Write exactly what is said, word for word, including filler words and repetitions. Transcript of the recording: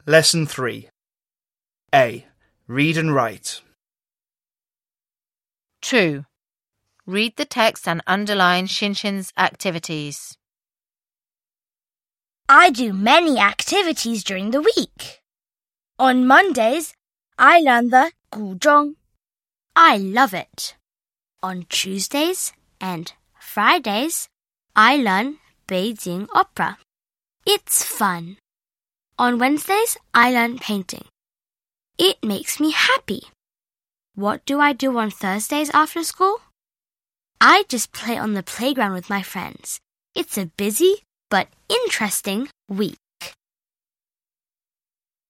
Lesson three. A. Read and write. two. Read the text and underline Shinshin's activities. I do many activities during the week. On Mondays, I learn the 古筝. I love it. On Tuesdays and Fridays, I learn Beijing opera. It's fun. On Wednesdays, I learn painting. It makes me happy. What do I do on Thursdays after school? I just play on the playground with my friends. It's a busy but interesting week.